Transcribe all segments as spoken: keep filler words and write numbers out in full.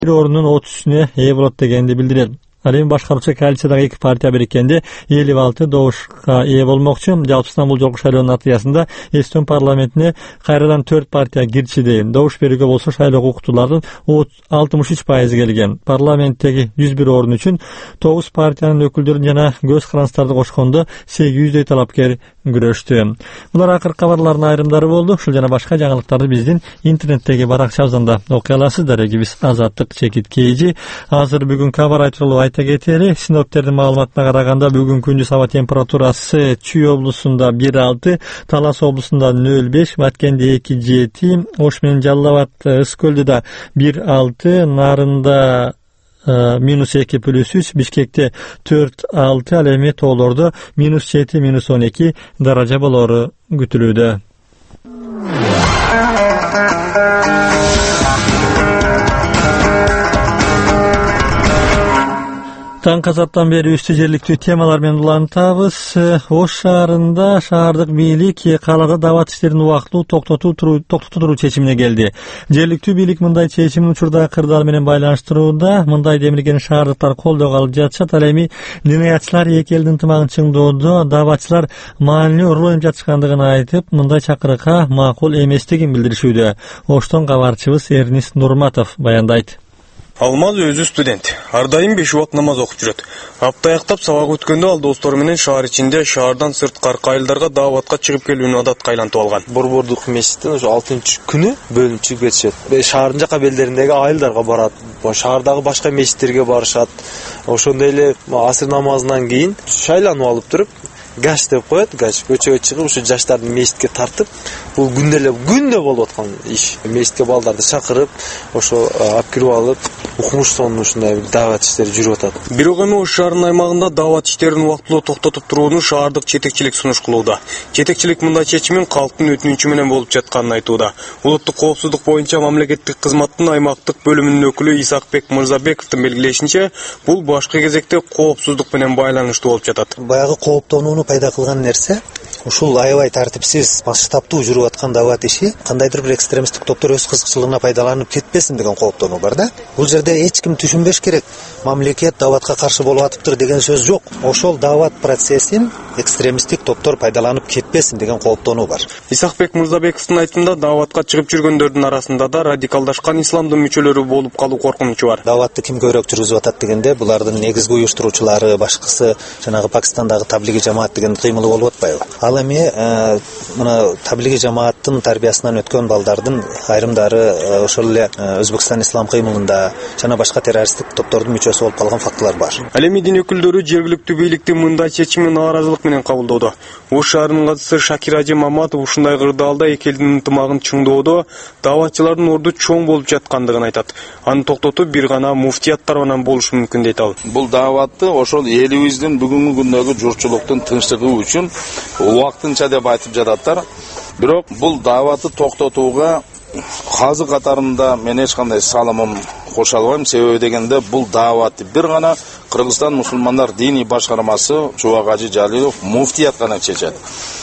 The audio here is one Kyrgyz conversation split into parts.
bir орунун отузуна ээ болот дегенди билдирет. Ал эми башкаруучу коалициядагы эки партия бириккенде элүү алты добушка ээ болмокчу. Жалпысынан бул жолку шайлоонун натыйжасында Эстон парламентине кайрадан төрт партия кирчиди. Добуш берүүгө болсо шайлоо укуктуулардын алтымыш үч пайызы келген. Парламенттеги жүз бир орун үчүн тогуз партиянын өкүлдөрүн жана көз каранчтарды кошкондо сегиз жүздөй талапкер күрөштү. Булар акыркы кабарлардын айрымдары болду. Ушул жана башка жаңылыктарды биздин интернеттеги баракчабызда окуй аласыздар. Эгибиз Азаттык Чекит Кейжи. Азыр бүгүн кабар айтылуу айта кетели. Синоптиктердин маалыматына караганда бүгүн күндүз аба температурасы Чүй облусунда бир алты, Талас облусунда нөл беш, Баткенде эки жети, Ош менен Жалал Абад Ыс көлдө бир алты, Нарында минус эки плюс үч, Бишкекте төрт алты, ал эми тоолордо минус жети, минус он эки даража болору күтүлүүдө. Таң казаттан бери үстү жерликтүү темалар менен улантабыз. Ош шаарында шаардык бийлик калада дават иштерин убактылуу токтотуу туруу чечимине келди. Жергиликтүү бийлик мындай чечимин учурда кырдаал менен байланыштырууда. Мындай демилгени шаардыктар колдоого алып жатышат. Ал эми динаятчылар эки элдин ынтымагын чыңдоодо даватчылар маанилүү роль ойноп жатышкандыгын айтып, мындай чакырыкка макул эместигин билдиришүүдө. Оштон кабарчыбыз Эрнис Нурматов баяндайт. Алмаз өзү студент. Ар дайым беш убак намаз окуп жүрөт. Апта аяктап сабак өткөндө ал достору менен шаар ичинде шаардан сырткаркы айылдарга дааватка чыгып келүүнү адатка айлантып алган. Борбордук мечиттин ошо алтынчы күнү бөлүнүп чыгып кетишет. Шаардын жака белдериндеги айылдарга барат. Шаардагы башка мечиттерге барышат. Ошондой эле асыр намазынан кийин шайланып алып туруп гаш деп коет, гаш көчөгө чыгып ушу жаштарды мечитке тартып, бул күндө эле күндө болуп аткан иш. Мечитке балдарды чакырып, ошо алып кирип алып, укмуш сонун ушундай даават иштери жүрүп атат. Бирок эми Ош шаарынын аймагында даават иштерин убактылуу токтотуп турууну шаардык жетекчилик сунуш кылууда. Жетекчилик мындай чечимин калктын өтүнүчү менен болуп жатканын айтууда. Улуттук коопсуздук боюнча мамлекеттик кызматтын аймактык бөлүмүнүн өкүлү Исакбек Мырзабековдун белгилешинче, бул башкы кезекте коопсуздук менен байланыштуу болуп жатат. Баягы кооптонууну пайда кылган нерсе ушул аябай тартипсиз, масштабтуу жүрүп аткан дават иши кандайдыр бир экстремисттик топтор өз кызыкчылыгына пайдаланып кетпесин деген кооптонуу бар да. Бул жерде эч ким түшүнбеш керек. Мамлекет даватка каршы болуп атыптыр деген сөз жок. Ошол дават процессин экстремисттик топтор пайдаланып кетпесин деген кооптонуу бар. Исакбек Мырзабековдун айтымында даватка чыгып жүргөндөрдүн арасында да радикалдашкан исламдын мүчөлөрү болуп калуу коркунучу бар. Даватты ким көбүрөөк жүргүзүп атат дегенде, булардын негизги уюштуруучулары, башкысы жанагы Пакистандагы таблиги жамаат деген кыймылы болуп атпайбы? Ал эми мына таблиги жамааттын тарбиясынан өткөн балдардын айрымдары ошол эле Өзбекстан ислам кыймылында жана башка террористтик топтордун мүчөсү болуп калган фактылар бар. Ал эми дин өкүлдөрү жергиликтүү бийликтин мындай чечимин нааразылык менен кабылдоодо. Ош шаарынын катчысы Шакир Ажи Маматов ушундай кырдаалда эки элдин ынтымагын чыңдоодо даватчылардын орду чоң болуп жаткандыгын айтат. Аны токтотуу бир гана муфтият тарабынан болушу мүмкүн дейт ал. Бул даватты ошол элибиздин бүгүнкү күндөгү журтчулуктун тынчтыгы үчүн убактынча деп айтып жататтар. Бирок бул даватты токтотууга казы катарында мен эч кандай салымым кошо албайм. Себеби дегенде бул даватты бир гана Кыргызстан мусулмандар диний башкармасы Чубак Ажи Жалилов муфтият гана чечет.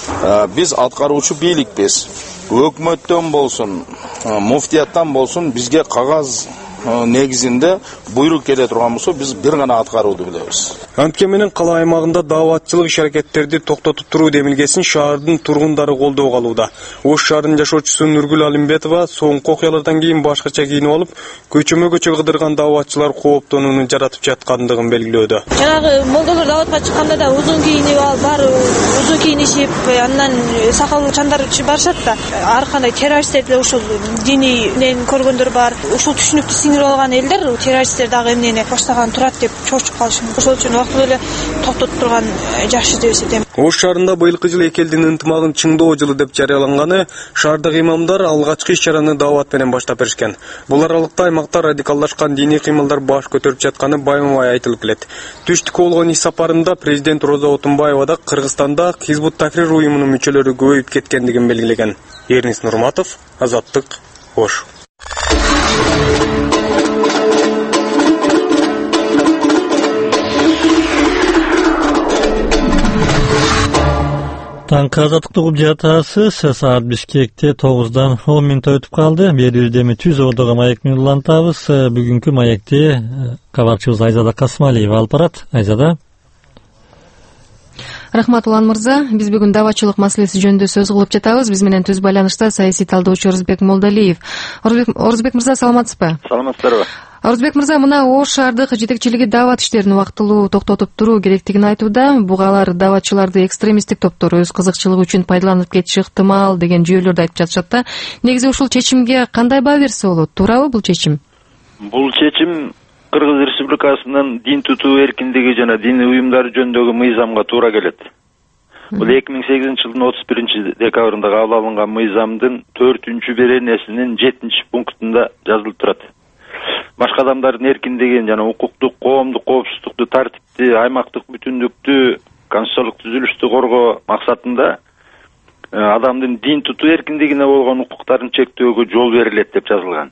Биз аткаруучу бийликпиз. Өкмөттөн болсун, муфтияттан болсун бизге кагаз негизинде буйрук келе турган болсо биз бир гана аткарууду билебиз. Анткени менен кала аймагында дааватчылык иш-аракеттерди токтотуп туруу демилгесин шаардын тургундары колдоого алууда. Ош шаарынын жашоочусу Нургүл Алимбетова соңку окуялардан кийин башкача кийинип алып, көчөмө-көчө кыдырган дааватчылар кооптонууну жаратып жаткандыгын белгилөөдө. Жанагы молдолор дааватка чыкканда да узун кийинип алып, баары узун кийинишип, андан сакал чандар барышат да. Ар кандай террористтерди ушул диний менен көргөндөр бар. Ушул түшүнүктү сиңирип алган элдер террористтер дагы эмнени баштаган турат деп чочуп калышы мүмкүн. Ошол үчүн вакыт эле токтотуп турган жакшы деп эсептейм. Ош шаарында быйылкы жылы эки элдин ынтымагын чыңдоо жылы деп жарыяланганы шаардагы имамдар алгачкы иш-чараны даават менен баштап беришкен. Бул аралыкта аймакта радикалдашкан диний кыймылдар баш көтөрүп жатканы байма-бай айтылып келет. Түштүккө болгон иш сапарында президент Роза Отунбаева да Кыргызстанда Хизбут Тахрир уюмунун мүчөлөрү көбөйүп кеткендигин белгилеген. Эрнис Нурматов, Азаттык, Ош. Таңкы азаттыктык угуп жатасыз. Саат Бишкекте тогуздан он мүнөт өтүп калды. Берүүбүздө эми түз ордого маекти улантабыз. Бүгүнкү маекти кабарчыбыз Айзада Касмалиева алып барат. Айзада. Рахмат Улан мырза, биз бүгүн даватчылык маселеси жөнүндө сөз кылып жатабыз. Биз менен түз байланышта саясий талдоочу Орузбек Молдалиев. Орузбек мырза, саламатсызбы? Саламатсыздарбы? Орузбек мырза, мына Ош шаардык жетекчилиги дават иштерин убактылуу токтотуп туруу керектигин айтууда. Буга алар даватчыларды экстремисттик топтор өз кызыкчылыгы үчүн пайдаланып кетиши ыктымал деген жүйөлөрдү айтып жатышат да. Негизи ушул чечимге кандай баа берсе болот? Туурабы бул чечим? Бул чечим Кыргыз Республикасынын дин тутуу эркиндиги жана диний уюмдар жөнүндөгү мыйзамга туура келет. Бул эки миң сегизинчи жылдын отуз биринчи декабрында кабыл алынган мыйзамдын төртүнчү беренесинин жетинчи пунктунда жазылып турат. Башка адамдардын эркиндигин жана укуктук, коомдук коопсуздукту, тартипти, аймактык бүтүндүктү, конституциялык түзүлүштү коргоо максатында адамдын дин тутуу эркиндигине болгон укуктарын чектөөгө жол берилет деп жазылган.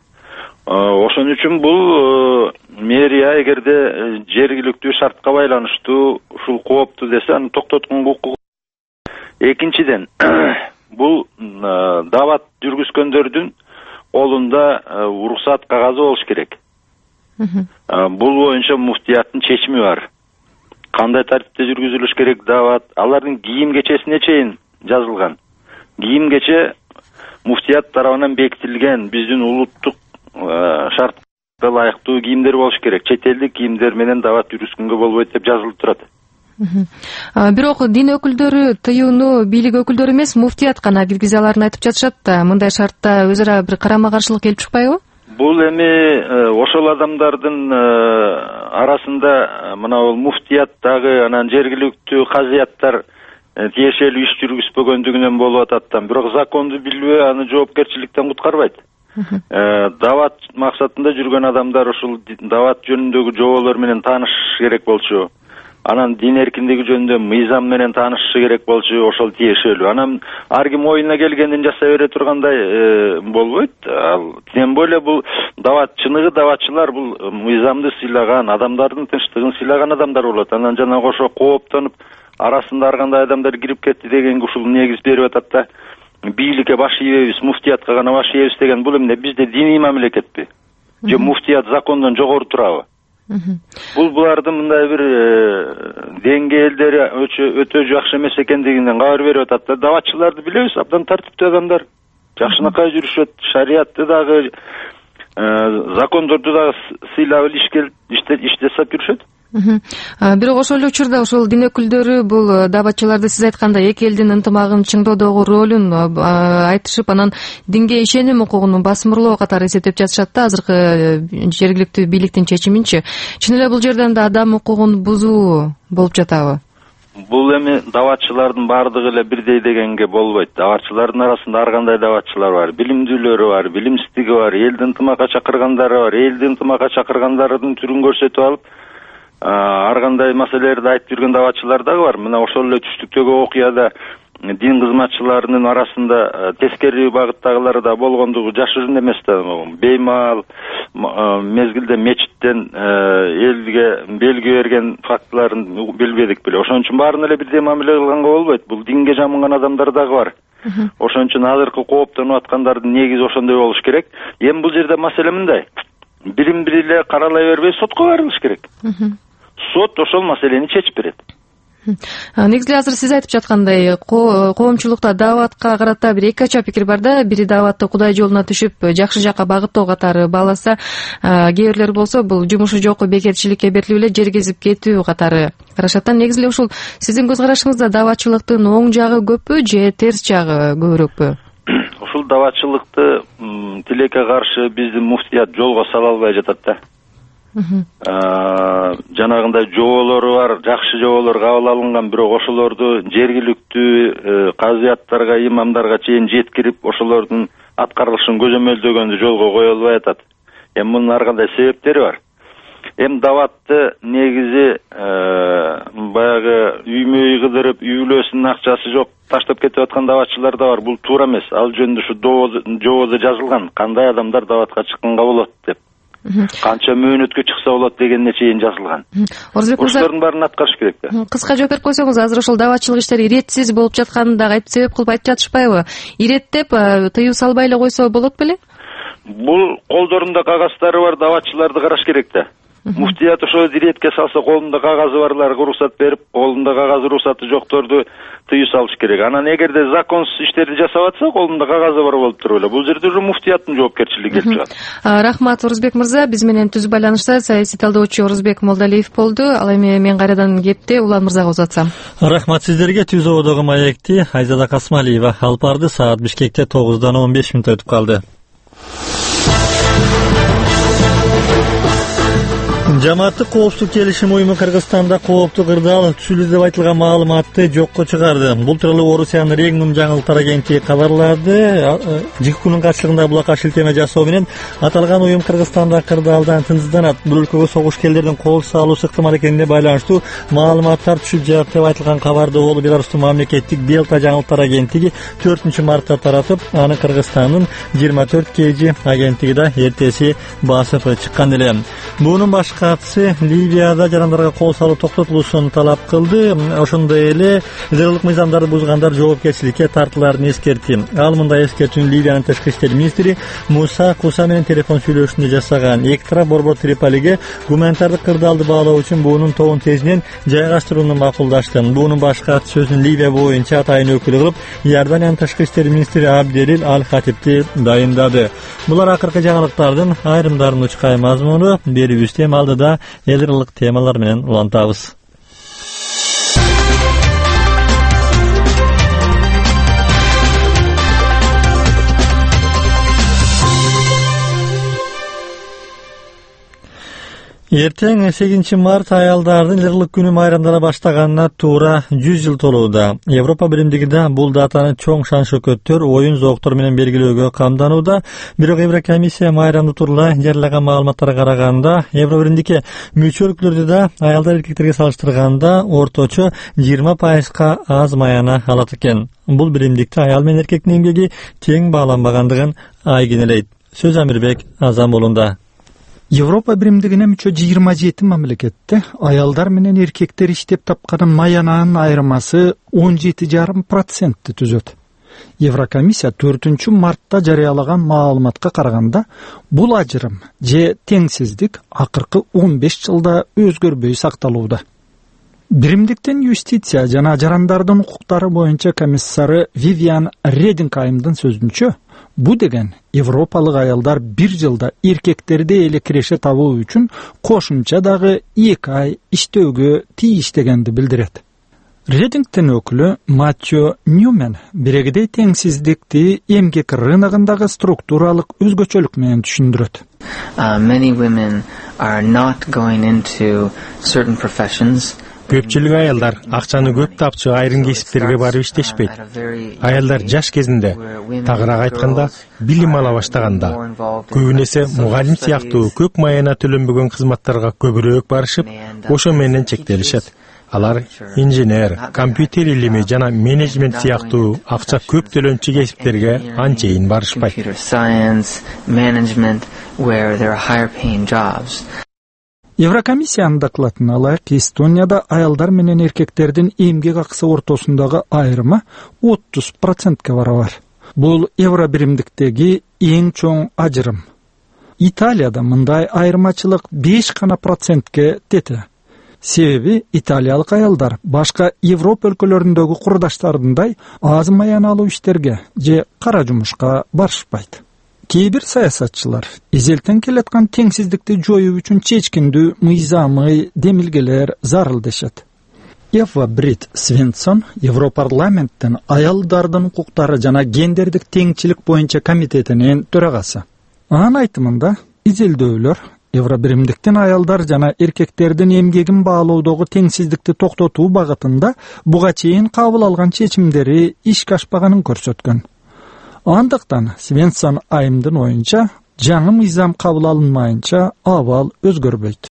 Ошон үчүн бул мэрия эгерде жергиликтүү шартка байланыштуу ушул коопту десе, аны токтотконго укугу. Экинчиден, бул дават жүргүзгөндөрдүн колунда уруксат кагазы болуш керек. Бул боюнча муфтияттын чечими бар. Кандай тартипте жүргүзүлүш керек дават, алардын кийим кечесине чейин жазылган. Кийим кече муфтият тарабынан бекитилген биздин улуттук шартка ылайыктуу кийимдер болуш керек. Чет элдик кийимдер менен дават жүргүзгөнгө болбойт деп жазылып турат. Бирок дин өкүлдөрү тыюуну бийлик өкүлдөрү эмес, муфтият гана киргизе аларын айтып жатышат да. Мындай шартта өз ара бир карама каршылык келип чыкпайбы? Бул эми ошол адамдардын арасында мына бул муфтият дагы анан жергиликтүү казыяттар тиешелүү иш жүргүзбөгөндүгүнөн болуп атат да. Бирок законду билбөө аны жоопкерчиликтен куткарбайт. Дават максатында жүргөн адамдар ушул дават жөнүндөгү жоболор менен таанышыш керек болчу. Анан дин эркиндиги жөнүндө мыйзам менен таанышышы керек болчу, ошол тиешелүү. Анан ар ким оюна келгендин жасай бере тургандай болбойт. Ал тем более бул дават чыныгы даватчылар бул мыйзамды сыйлаган, адамдардын тынчтыгын сыйлаган адамдар болот. Анан жана ошо кооптонуп арасында ар кандай адамдар кирип кетти дегенге ушул негиз берип атат да. Бийликке баш ийбейбиз, муфтиятка гана баш ийбейбиз деген бул эмне? Бизде диний мамлекетпи? Же муфтият закондон жогору турабы? Бул булардын мындай бир деңгээлдери өтө жакшы эмес экендигинен кабар берип атат да. Даватчыларды билебиз, абдан тартиптүү адамдар. Жакшынакай жүрүшөт, шариятты дагы, закондорду дагы сыйлап иш жасап жүрүшөт. Бирок ошол эле учурда ошол дин өкүлдөрү бул даватчыларды сиз айткандай эки элдин ынтымагын чыңдоодогу ролун айтышып, анан динге ишеним укугун басымырлоо катары эсептеп жатышат да азыркы жергиликтүү бийликтин чечиминчи. Чын эле бул жерден да адам укугун бузуу болуп жатабы? Бул эми даватчылардын баардыгы эле бирдей дегенге болбойт. Даватчылардын арасында ар кандай даватчылар бар, билимдүүлөрү бар, билимсиздиги бар, элди ынтымакка чакыргандары бар. Элди ынтымакка чакыргандардын түрүн көрсөтүп алып, ар кандай маселелерди айтып жүргөн даватчылар дагы бар. Мына ошол эле түштүктөгү окуяда дин кызматчыларынын арасында тескери багыттагылары да болгондугу жашыруун эмес да. Беймал мезгилде мечиттен элге белги берген фактыларын билбедик беле. Ошон үчүн баарын эле бирдей мамиле кылганга болбойт. Бул динге жамынган адамдар дагы бар. Ошон үчүн азыркы кооптонуп аткандардын негизи ошондой болуш керек. Эми бул жерде маселе мындай: бирин бири эле каралай бербей сотко барылыш керек. Сот ошол маселени чечип берет. Негизи азыр сиз айтып жаткандай, коомчулукта даватка карата бир эки ача пикир бар да. Бири даватты Кудай жолуна түшүп жакшы жакка багыттоо катары бааласа, кээ бирлер болсо бул жумушу жок бекерчиликке берилип эле жер кезип кетүү катары карашат. Негизи эле ушул сиздин көз карашыңызда даватчылыктын оң жагы көппү же терс жагы көбүрөкпү? Ушул даватчылыкты тилекке каршы биздин муфтият жолго сала албай жатат да. Жанагындай жоболору бар, жакшы жоболор кабыл алынган, бирок ошолорду жергиликтүү казыяттарга, имамдарга чейин жеткирип, ошолордун аткарылышын көзөмөлдөгөндү жолго кое албай атат. Эми мунун ар кандай себептери бар. Эми даватты негизи баягы үймө үй кыдырып, үй бүлөсүнүн акчасы жок таштап кетип аткан даватчылар да бар. Бул туура эмес. Ал жөнүндө ушу жободо жазылган, кандай адамдар даватка чыкканга болот деп. Канча мөөнөткө чыкса болот дегенне чейин жазылган. Орузбек мырза, ошолордун баарын аткарыш керек да. Кыска жооп берип койсоңуз, азыр ошол дааватчылык иштери иретсиз болуп жатканын дагы айтып себеп кылып айтып жатышпайбы? Иреттеп тыюу салбай эле койсо болот беле? Бул колдорунда кагаздары бар дааватчыларды караш керек да. Муфтият ошо иретке салса, колунда кагазы барларга уруксат берип, колунда кагазы уруксаты жокторду тыюу салыш керек. Анан эгерде законсуз иштерди жасап атса, колунда кагазы бар болуп туруп эле. Бул жерде уже муфтияттын жоопкерчилиги келип чыгат. Рахмат, Орузбек мырза. Биз менен түз байланышта саясий талдоочу Орузбек Молдалиев болду. Ал эми мен кайрадан кепти Улан мырзага узатсам. Рахмат сиздерге. Түз ободогу маекти Айзада Касмалиева алып барды. Саат Бишкекте тогуздан он беш мүнөт өтүп калды. Жамааттык коопсуздук келишим уюму Кыргызстанда кооптуу кырдаал түшүлдү деп айтылган маалыматты жокко чыгарды. Бул тууралуу Орусиянын Регнум жаңылыктар агенттиги кабарлады. ЖИККУнун катчылыгында булакка шилтеме жасоо менен аталган уюм Кыргызстанда кырдаалдан тынчсызданат. Бул өлкөгө согушкерлердин кол салуусу ыктымал экенине байланыштуу маалыматтар түшүп жатат деп айтылган кабарды ол Беларустун мамлекеттик Белта жаңылыктар агенттиги төртүнчү мартта таратып, аны Кыргызстандын жыйырма төрт кей жи агенттиги да эртеси басып чыккан эле. Бунун башка Ливияда жарандарга кол салуу токтотулуусун талап кылды. Ошондой эле зыялылык мыйзамдарды бузгандар жоопкерчиликке тартыларын эскертти. Ал мындай эскертүүнү Ливиянын тышкы иштер министри Муса Куса менен телефон сүйлөшүүндө жасаган. Эки тарап борбор Триполиге гуманитардык кырдаалды баалоо үчүн буунун тобун тезинен жайгаштырууну макулдашты. Буунун башка сөзүн Ливия боюнча атайын өкүлү кылып, Иорданиянын тышкы иштер министри Абделил Аль-Хатибти дайындады. Булар акыркы жаңылыктардын айрымдарынын учкай мазмуну. Берүүбүздө алдыда элдирлык темалар менен улантабыз. Эртең сегизинчи март аялдардын элдирлик күнү майрамдана баштаганына туура жүз жыл толууда. Европа биримдигинде бул датаны чоң шан-шөкөттөр, оюн зооктор менен белгилөөгө камданууда. Бирок Еврокомиссия майрамды тууралуу жарыялаган маалыматтарга караганда, Евро биримдикке мүчө өлкөлөрдө да аялдар эркектерге салыштырганда орточо жыйырма пайызга аз маяна алат экен. Бул биримдикте аял менен эркектин эмгеги тең бааланбагандыгын айгинелейт. Сөз Амирбек Азамолунда. Европа биримдигине мүчө жыйырма жети мамлекетте аялдар менен эркектер иштеп тапкан маянанын айырмасы он жети жарым процентти түзөт. Еврокомиссия төртүнчү мартта жарыялаган маалыматка караганда, бул ажырым же теңсиздик акыркы он беш жылда өзгөрбөй сакталууда. Биримдиктин юстиция жана жарандардын укуктары боюнча комиссары Вивиан Редингхаймдын сөзүнчө, бу деген европалык аялдар бир жылда эркектерди эле киреше табуу үчүн кошумча дагы эки ай иштөөгө тийиштегенди билдирет. Редингтин өкүлү Матчо Ньюмен бирегидей теңсиздикти эмгек рыногундагы структуралык өзгөчөлүк менен түшүндүрөт. Uh, many women are not going into certain professions. Көпчүлүк аялдар акчаны көп тапчу айрым кесиптерге барып иштешпейт. Аялдар жаш кезинде, тагыраак айтканда, билим ала баштаганда, көбүн эсе мугалим сыяктуу көп маяна төлөнбөгөн кызматтарга көбүрөөк барышып, ошо менен чектелишет. Алар инженер, компьютер илими жана менеджмент сыяктуу акча көп төлөнчү кесиптерге анчейин барышпайт. Еврокомиссиянын докладына ылайык, Эстонияда аялдар менен эркектердин эмгек акысы ортосундагы айрымы отуз процентке барабар. Бул евро биримдиктеги эң чоң ажырым. Италияда мындай айырмачылык беш гана процентке тети. Себеби италиялык аялдар башка Европа өлкөлөрүндөгү курдаштарындай аз маян алуу иштерге же кара жумушка барышпайт. Кээ бир саясатчылар эзелтен келаткан теңсиздикти жоюу үчүн чечкиндүү мыйзамый демилгелер зарыл дешет. Эва Брит Свенсон Европарламенттин аялдардын укуктары жана гендердик теңчилик боюнча комитетинин төрагасы. Анын айтымында, изилдөөлөр Евробиримдиктин аялдар жана эркектердин эмгегин баалоодогу теңсиздикти токтотуу багытында буга чейин кабыл алган чечимдери ишке ашпаганын көрсөткөн. Андыктан Свенсон айымдын оюнча, жаңы мыйзам кабыл алынмайынча абал өзгөрбөйт.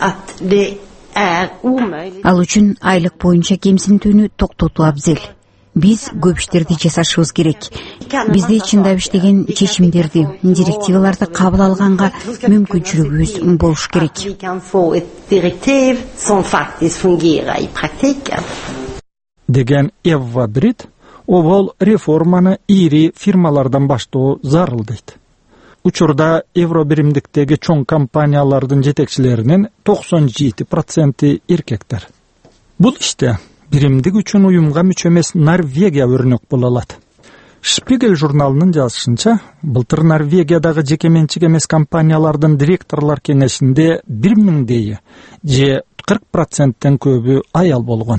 Ал үчүн айлык боюнча кемсинтүүнү токтотуу абзел. биз көп иштерди жасашыбыз керек. Бизде чындап иштеген чечимдерди, директиваларды кабыл алганга мүмкүнчүлүгүбүз болуш керек. Деген Эва Брит, обол реформаны ири фирмалардан баштоо зарыл дейт. Учурда Евробиримдиктеги чоң компаниялардын жетекчилеринин токсон жети проценти эркектер. Бул иште биримдик үчүн уюмга мүчө эмес Норвегия өрнөк боло алат. Шпигель журналынын жазышынча, былтыр Норвегиядагы жекеменчик эмес компаниялардын директорлор кеңешинде бир миңдейи же кырк проценттен көбү аял болгон.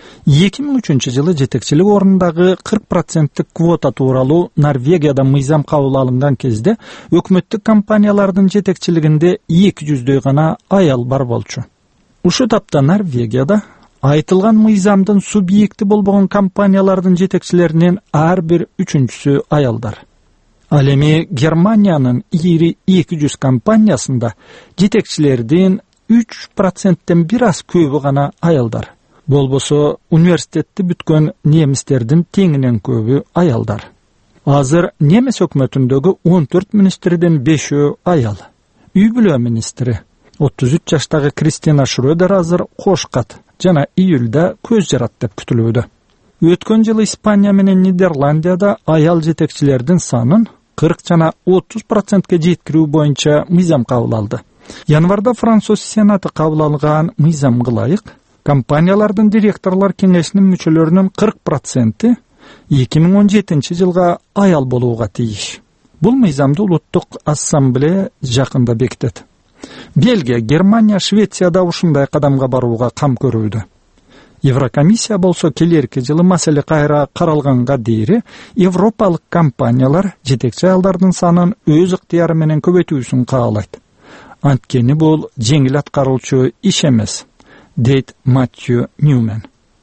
эки миң үчүнчү жылы жетекчилик орындагы кырк проценттик квота тууралуу Норвегияда мыйзам кабыл алынган кезде өкмөттүк компаниялардын жетекчилигинде эки жүздөй гана аял бар болчу. Ушул тапта Норвегияда айтылган мыйзамдын субъекти болбогон компаниялардын жетекчилеринин ар бир үчүнчүсү аялдар. Ал эми Германиянын ири эки жүз компаниясында жетекчилердин үч проценттен бир аз көбү гана аялдар. Болбосо университетти бүткөн немистердин теңинен көбү аялдар. Азыр немис өкмөтүндөгү он төрт министрден бешөө аял. Үй бүлө министри отуз үч жаштагы Кристина Шрёдер азыр кош кат жана июлда көз жарат деп күтүлүүдө. Өткөн жылы Испания менен Нидерландияда аял жетекчилердин санын кырк жана отуз процентке жеткирүү боюнча мыйзам кабыл алды. Январда Француз Сенаты кабыл алган мыйзамга ылайык компаниялардын директорлор кеңешинин мүчөлөрүнүн кырк проценти эки миң он жетинчи жылга аял болууга тийиш. Бул мыйзамды улуттук ассамблея жакында бекитет. Бельгия, Германия, Швецияда ушундай кадамга барууга кам көрүүдө. Еврокомиссия болсо келерки жылы маселе кайра каралганга дейри европалык компаниялар жетекчи аялдардын санын өз ыктыяры менен көбөйтүүсүн каалайт. Анткени бул жеңил аткарылчу иш эмес, дейт Матью Ньюмен.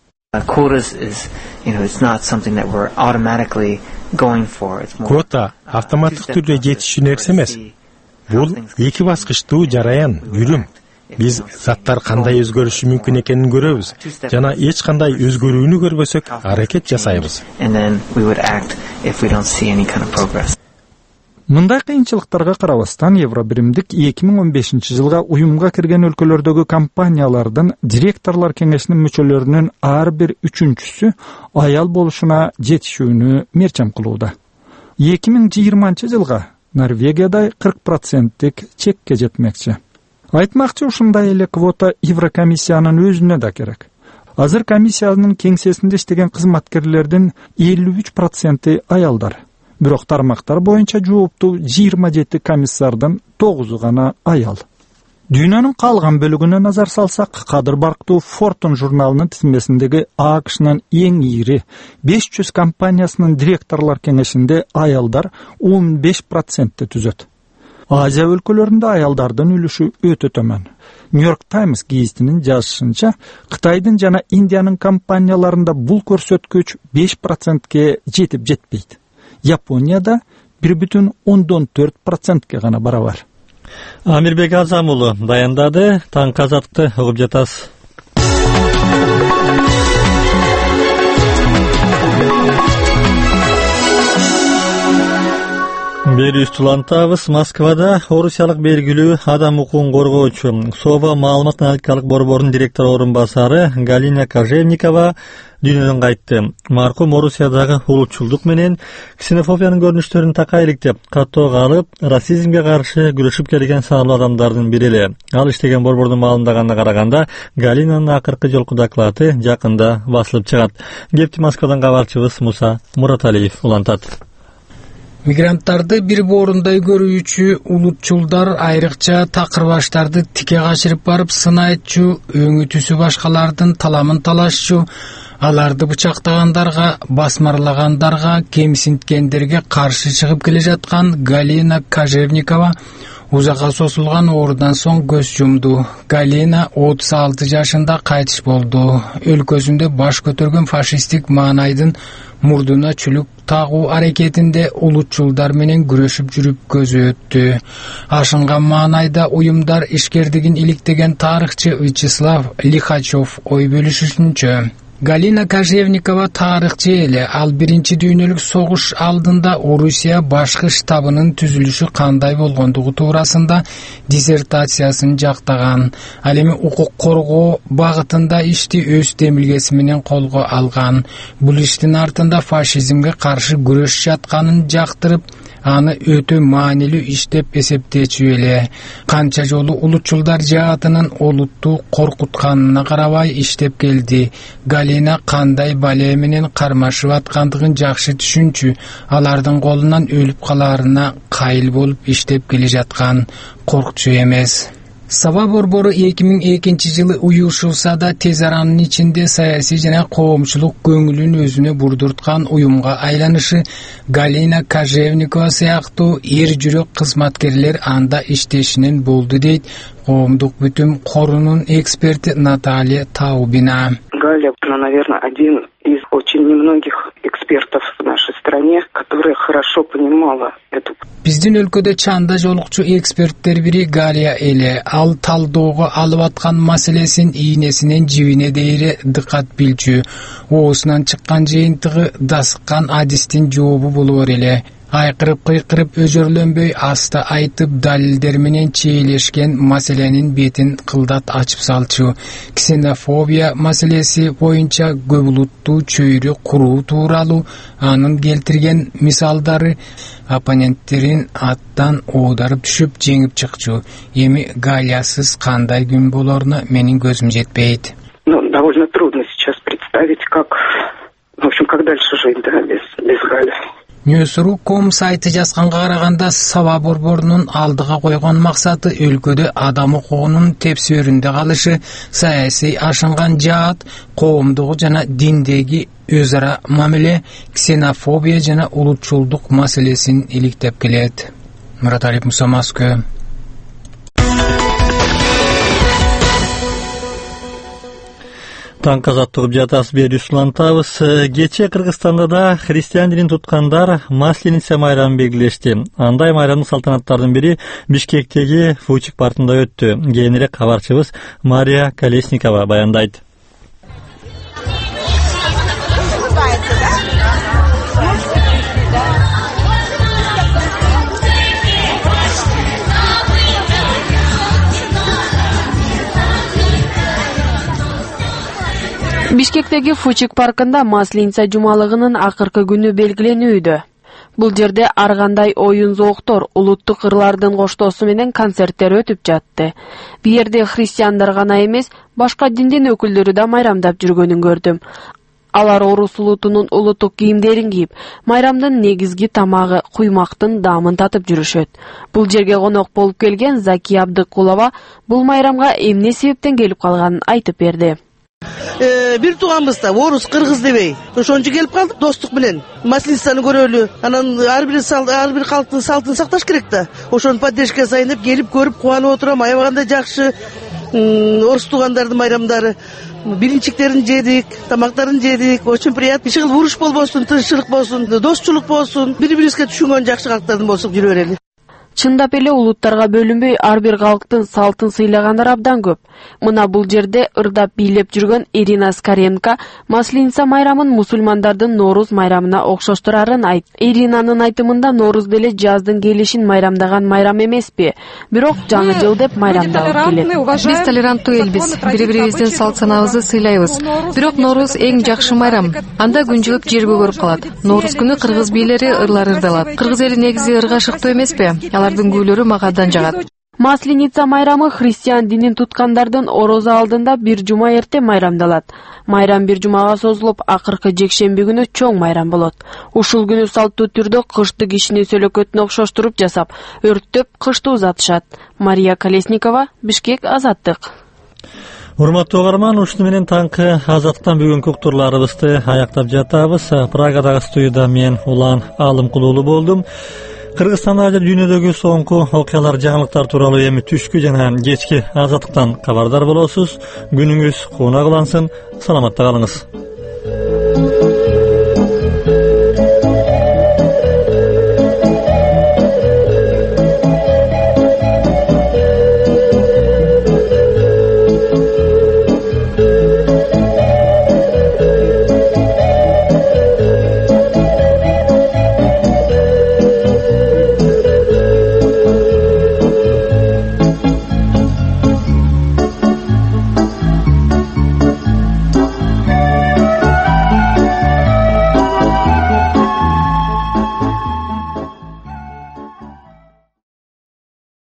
Квота автоматтык түрдө жетишүү нерсе эмес. Бул эки баскычтуу жараян, жүрүм. Биз заттар кандай өзгөрүшү мүмкүн экенин көрөбүз жана эч кандай өзгөрүүнү көрбөсөк аракет жасайбыз. Мындай кыйынчылыктарга карабастан Евробиримдик эки миң он бешинчи жылга уюмга кирген өлкөлөрдөгү компаниялардын директорлор кеңешинин мүчөлөрүнүн ар бир үчүнчүсү аял болушуна жетишүүнү мерчем кылууда. эки миң жыйырманчы жылга Норвегияда кырк проценттик чекке жетмекчи. Айтмакчы ушундай эле квота Еврокомиссиянын өзүнө да керек. Азыр комиссиянын кеңсесинде иштеген кызматкерлердин элүү үч проценти аялдар. Бирок тармактар боюнча жооптуу жыйырма жети комиссардын тогузу гана аял. Дүйнөнүн калган бөлүгүнө назар салсак, кадыр барктуу Fortune журналынын тизмесиндеги АКШнын эң ири беш жүз компаниясынын директорлор кеңешинде аялдар он беш процентти түзөт. Азия өлкөлөрүндө аялдардын үлүшү өтө төмөн. Нью-Йорк Таймс гезитинин жазышынча, Кытайдын жана Индиянын компанияларында бул көрсөткүч беш процентке жетип жетпейт. Японияда бир бүтүн ондон төрт процентке гана барабар. Амирбек Азам уулу даяндады, таң казакты угуп жатасыз. Бери улантабыз. Москвада орусиялык белгилүү адам укугун коргоочу СОБА маалымат аналитикалык борборунун директор орун басары Галина Кожевникова дүйнөдөн кайтты. Маркум Орусиядагы улутчулдук менен ксенофобиянын көрүнүштөрүн такай иликтеп, каттоого алып, расизмге каршы күрөшүп келген саналуу адамдардын бири эле. Ал иштеген борбордун маалымдаганына караганда, Галинанын акыркы жолку доклады жакында басылып чыгат. Кепти Москвадан кабарчыбыз Муса Мураталиев улантат. Мигранттарды бир боорундай көрүүчү улутчулдар айрыкча такырбаштарды тике качырып барып сынайтчу, өңү түсү башкалардын таламын талашчу, аларды бычактагандарга, басмарлагандарга, кемсинткендерге каршы чыгып келе жаткан Галина Кожевникова узакка созулган оорудан соң көз жумду. Галина отуз алты жашында кайтыш болду. Өлкөсүндө баш көтөргөн фашисттик маанайдын мурдуна чүлүк тагуу аракетинде улутчулдар менен күрөшүп жүрүп көзү өттү. Ашынган маанайда уюмдар ишкердигин иликтеген тарыхчы Вячеслав Лихачев ой бөлүшүшүнчө, Галина Кожевникова тарыхчы эле. Ал биринчи дүйнөлүк согуш алдында Орусия башкы штабынын түзүлүшү кандай болгондугу туурасында диссертациясын жактаган. Ал эми укук коргоо багытында ишти өз демилгеси менен колго алган. Бул иштин артында фашизмге каршы күрөш жатканын жактырып, аны өтө маанилүү иш деп эсептечү эле. Канча жолу улутчулдар жаатынын олутту коркутканына карабай иштеп келди. Галина кандай бале менен кармашып аткандыгын жакшы түшүнчү. Алардын колунан өлүп калаарына кайыл болуп иштеп келе жаткан, коркчу эмес. Саба борбору эки миң экинчи жылы уюшулса да тез аранын ичинде саясий жана коомчулук көңүлүн өзүнө бурдурткан уюмга айланышы Галина Кожевникова сыяктуу эр жүрөк кызматкерлер анда иштешинен болду дейт коомдук бүтүм корунун эксперти Наталья Таубина. Галя, ну, наверное, один из очень немногих экспертов в нашей стране, которая хорошо понимала эту. Биздин өлкөдө чанда жолукчу эксперттер бири Галия эле. Ал талдоого алып аткан маселесин ийнесинен жибине дейре дыкат билчү. Оосунан чыккан жыйынтыгы дасыккан адистин жообу болор эле. Айкырып кыйкырып өзөрлөнбөй аста айтып далилдер менен чейлешкен маселенин бетин кылдат ачып салчу. Ксенофобия маселеси боюнча көп улуттуу чөйрө куруу тууралуу анын келтирген мисалдары оппоненттерин аттан оодарып түшүп жеңип чыкчу. Эми Галиясыз кандай күн болоруна менин көзүм жетпейт. Ну, довольно трудно сейчас представить, как, в общем, как дальше жить, да, без, без Гали. Ньюсру точка ком сайты жазганга караганда Саба борборунун алдыга койгон максаты өлкөдө адам укугунун тепсөөрүндө калышы, саясий ашынган жаат, коомдугу жана диндеги өз ара мамиле, ксенофобия жана улутчулдук маселесин иликтеп келет. Мураталиев Муса, Москва. Таң азаттыгып жатасыз бери Руслантабыз. Кече Кыргызстанда да христиан динин туткандар Масленица майрамын белгилешти. Андай майрамдын салтанаттардын бири Бишкектеги Фучик паркында өттү. Кийинирээк кабарчыбыз Мария Колесникова баяндайт. Бишкектеги Фучик паркында Масленица жумалыгынын акыркы күнү белгиленүүдө. Бул жерде ар кандай оюн-зооктор, улуттук ырлардын коштоосу менен концерттер өтүп жатты. Бу жерде христиандар гана эмес, башка диндин өкүлдөрү да майрамдап жүргөнүн көрдүм. Алар орус улутунун улуттук кийимдерин кийип, майрамдын негизги тамагы куймактын даамын татып жүрүшөт. Бул жерге конок болуп келген Закия Абдыкулова бул майрамга эмне себептен келип калганын айтып берди. Бир тууганбыз да орус кыргыз дебей ошончо келип калдык достук менен Масленицаны көрөлү, анан ар бир ар бир калктын салтын сакташ керек да, ошону поддержка сайын деп келип көрүп кубанып отурам. Аябагандай жакшы орус туугандардын майрамдары, биринчиктерин жедик, тамактарын жедик, очень приятно. Иши кылып уруш болбосун, тынччылык болсун, достчулук болсун, бири бирибизге түшүнгөн жакшы калктардын болсок жүрө берели. Чындап эле улуттарга бөлүнбөй ар бир калктын салтын сыйлагандар абдан көп. Мына бул жерде ырдап бийлеп жүргөн Ирина Скоренко Масленица майрамын мусулмандардын Норуз майрамына окшоштурарын айт. Иринанын айтымында Норуз деле жаздын келишин майрамдаган майрам эмеспи, бирок жаңы жыл деп майрамдалып келет. Биз толеранттуу элбиз, бири-бирибиздин салт санабызды сыйлайбыз. Бирок Норуз эң жакшы майрам. Анда күн жылып жер көгөрүп калат. Норуз күнү кыргыз бийлери ырлар ырдалат. Кыргыз эли негизи ырга шыктуу эмеспи? Алардын күүлөрү мага абдан жагат. Масленица майрамы христиан динин туткандардын орозо алдында бир жума эрте майрамдалат. Майрам бир жумага созулуп, акыркы жекшемби күнү чоң майрам болот. Ушул күнү салттуу түрдө кышты кишинин сөлөкөтүнө окшоштуруп жасап, өрттөп кышты узатышат. Мария Колесникова, Бишкек, Азаттык. Урматтуу угарман, ушуну менен таңкы Азаттыктан бүгүнкү уктурларыбызды аяктап жатабыз. Прагадагы студияда мен Улан Алымкулуулу болдум. Кыргызстанда жана дүйнөдөгү соңку окуялар, жаңылыктар тууралуу эми түшкү жана кечки Азаттыктан кабардар болосуз. Күнүңүз кууна кылансын. Саламатта калыңыз.